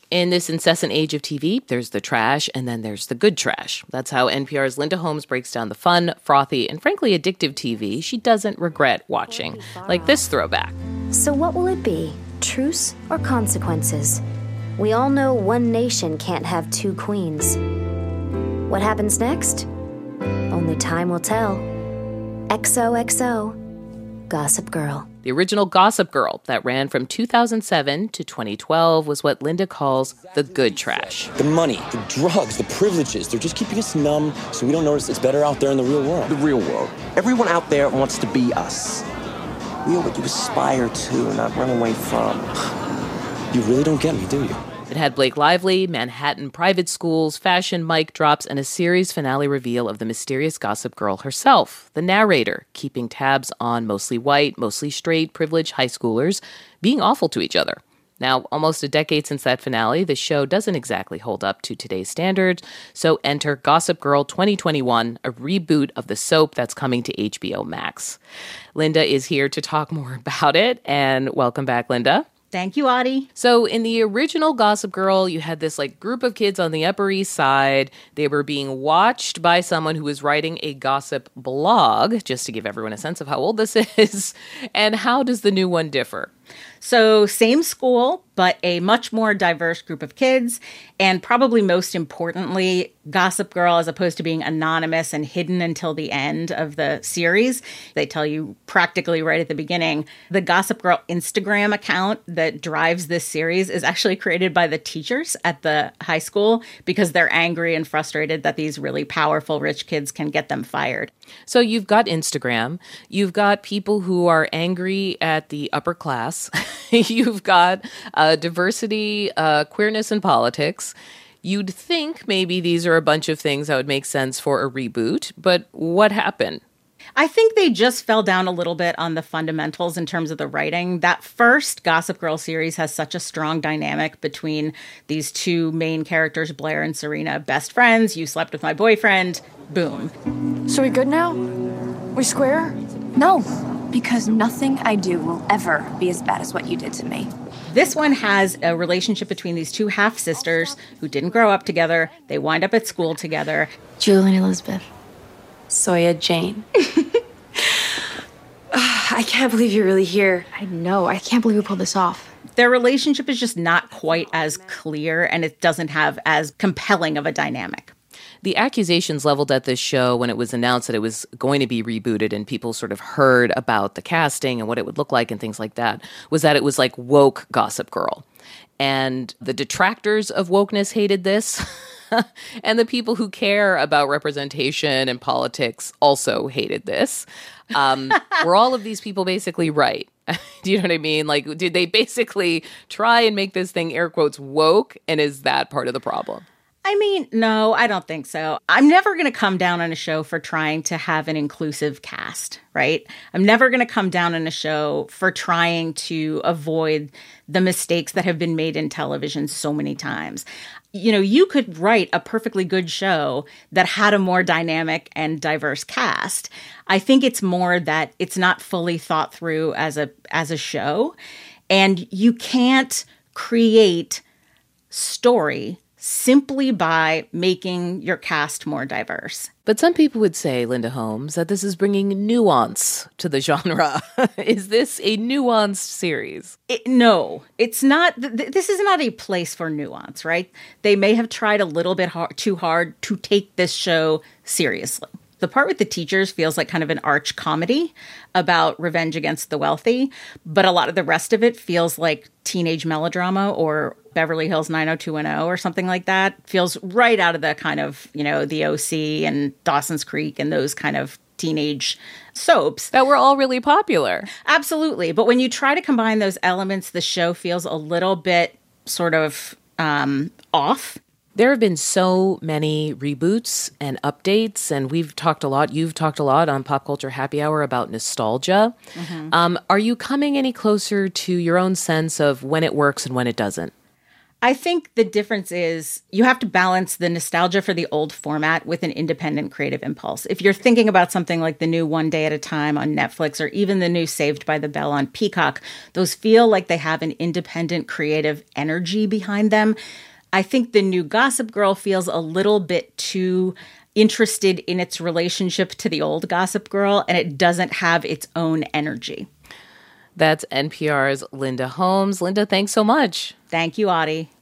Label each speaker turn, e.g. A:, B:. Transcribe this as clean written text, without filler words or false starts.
A: In this incessant age of TV, there's the trash and then there's the good trash. That's how NPR's Linda Holmes breaks down the fun, frothy, and frankly addictive TV she doesn't regret watching, like this throwback.
B: So what will it be? Truce or consequences? We all know one nation can't have two queens. What happens next? Only time will tell. XOXO, Gossip Girl.
A: The original Gossip Girl that ran from 2007 to 2012 was what Linda calls the good trash.
C: The money, the drugs, the privileges, they're just keeping us numb so we don't notice it's better out there in the real world.
D: The real world. Everyone out there wants to be us. We are what you aspire to, not run away from.
C: You really don't get me, do you?
A: It had Blake Lively, Manhattan private schools, fashion mic drops, and a series finale reveal of the mysterious Gossip Girl herself, the narrator, keeping tabs on mostly white, mostly straight, privileged high schoolers being awful to each other. Now, almost a decade since that finale, the show doesn't exactly hold up to today's standards, so enter Gossip Girl 2021, a reboot of the soap that's coming to HBO Max. Linda is here to talk more about it, and welcome back, Linda.
E: Thank you, Audie.
A: So in the original Gossip Girl, you had this group of kids on the Upper East Side. They were being watched by someone who was writing a gossip blog, just to give everyone a sense of how old this is. And how does the new one differ?
E: So same school, but a much more diverse group of kids. And probably most importantly, Gossip Girl, as opposed to being anonymous and hidden until the end of the series, they tell you practically right at the beginning, the Gossip Girl Instagram account that drives this series is actually created by the teachers at the high school because they're angry and frustrated that these really powerful rich kids can get them fired.
A: So you've got Instagram, you've got people who are angry at the upper class, you've got diversity, queerness in politics. You'd think maybe these are a bunch of things that would make sense for a reboot, but what happened?
E: I think they just fell down a little bit on the fundamentals in terms of the writing. That first Gossip Girl series has such a strong dynamic between these two main characters, Blair and Serena, best friends. You slept with my boyfriend. Boom.
F: So we good now? We square?
G: No, because nothing I do will ever be as bad as what you did to me.
E: This one has a relationship between these two half-sisters who didn't grow up together. They wind up at school together.
F: Julie and Elizabeth.
G: Soya Jane. I can't believe you're really here.
F: I know. I can't believe we pulled this off.
E: Their relationship is just not quite as clear, and it doesn't have as compelling of a dynamic.
A: The accusations leveled at this show when it was announced that it was going to be rebooted and people sort of heard about the casting and what it would look like and things like that was that it was like woke Gossip Girl. And the detractors of wokeness hated this. And the people who care about representation and politics also hated this. Were all of these people basically right? Do you know what I mean? Like, did they basically try and make this thing, air quotes, woke? And is that part of the problem?
E: I mean, no, I don't think so. I'm never going to come down on a show for trying to have an inclusive cast, right? I'm never going to come down on a show for trying to avoid the mistakes that have been made in television so many times. You know, you could write a perfectly good show that had a more dynamic and diverse cast. I think it's more that it's not fully thought through as a show, and you can't create story simply by making your cast more diverse.
A: But some people would say, Linda Holmes, that this is bringing nuance to the genre. Is this a nuanced series?
E: No, it's not. This is not a place for nuance, right? They may have tried a little bit too hard to take this show seriously. The part with the teachers feels like kind of an arch comedy about revenge against the wealthy, but a lot of the rest of it feels like teenage melodrama or Beverly Hills 90210 or something like that. Feels right out of the kind of, you know, The OC and Dawson's Creek and those kind of teenage soaps.
A: That were all really popular.
E: Absolutely. But when you try to combine those elements, the show feels a little bit sort of off.
A: There have been so many reboots and updates, and you've talked a lot on Pop Culture Happy Hour about nostalgia. Mm-hmm. Are you coming any closer to your own sense of when it works and when it doesn't?
E: I think the difference is you have to balance the nostalgia for the old format with an independent creative impulse. If you're thinking about something like the new One Day at a Time on Netflix or even the new Saved by the Bell on Peacock, those feel like they have an independent creative energy behind them. I think the new Gossip Girl feels a little bit too interested in its relationship to the old Gossip Girl, and it doesn't have its own energy.
A: That's NPR's Linda Holmes. Linda, thanks so much.
E: Thank you, Audie.